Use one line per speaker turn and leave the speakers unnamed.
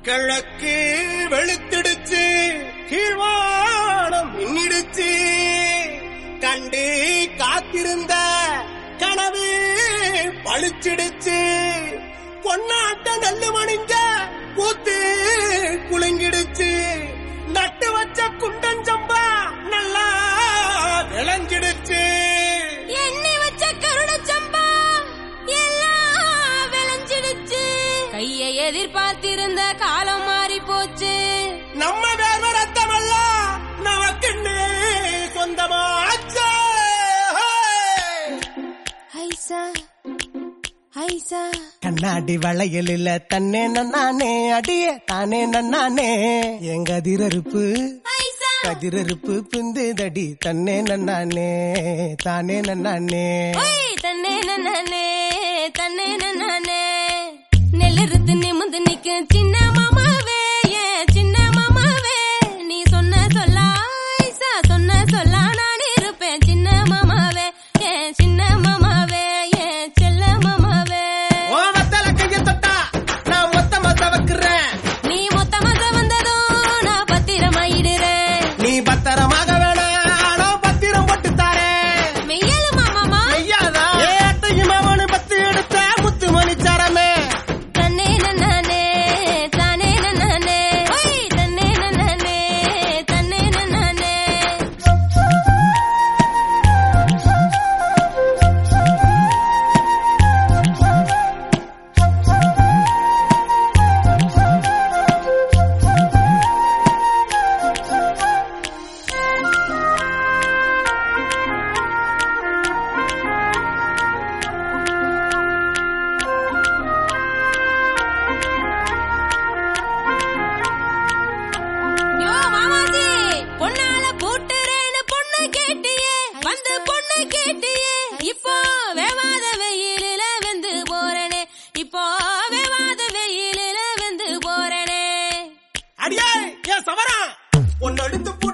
கிழக்கு வெளுத்திடுச்சு, கீழ்வானம் மின்னிடுச்சு, கண்டு காத்திருந்த கனவு பழிச்சிடுச்சு, பொன்னாட்ட நல்லு மணிஞ்ச கூத்து குலுங்கிடுச்சு, நட்டு வச்ச குண்டஞ்சம்பா நல்லா விளைஞ்சிடுச்சு,
எண்ணி வச்ச கருடச்சம்பா எல்லாம் விளைஞ்சிடுச்சு, கையை எதிர்பார்த்திருந்த காலம் மாறி போச்சு,
நம்ம வேர்வ ரத்தமெல்லாம் நமக்குன்னு சொந்தமாச்சு.
ஐசா ஐசா
கண்ணாடி வளையலில் தன்னே நன்னானே அடியே தானே நன்னானே எங்க அதிரறுப்பு
ஐசா
கதிரறுப்பு பிந்துதடி தன்னே நன்னானே தானே நன்னானே
தன்னே நன்னானே தன்னே நன்னானே நெல்லறுத்து நிமிந்து நிக்க சின்ன மாமாவே ஏன் சின்ன மாமாவே நீ சொன்ன சொல்லா ஐசா சொன்ன சொல்லா நான் இருப்பேன் சின்ன மாமாவே ஏன் சின்ன மாமாவே ஏன் செல்ல மாமாவே
ஓ வத்தல கைய தொட்டா நான் மொத்தமா தவக்குறேன்,
நீ மொத்தமாக வந்ததும் நான் பத்திரமாயிடுறேன்,
நீ பத்திரமாக வேணா நான் பத்திரம் போட்டு தாரேன்.
மெய்யலுமா மாமா
ஐயாதா ஏட்டையும் அவனு பத்து எடுத்த முத்து மணிச்சாரமே.
தன்னே நன்னானே தானே நன்னானே தன்னே நன்னானே தன்னே நன்னானே யோ மாமாஜி பொண்ணால பூட்டுறேன்னு பொண்ணு கேட்டியே வந்து பொண்ணு கேட்டியே இப்போ வேவாத வெயிலில வெந்து போறனே இப்போ வேவாத வெயிலில வெந்து போறனே
அடியே ஏன் சவரா உன்னை எடுத்து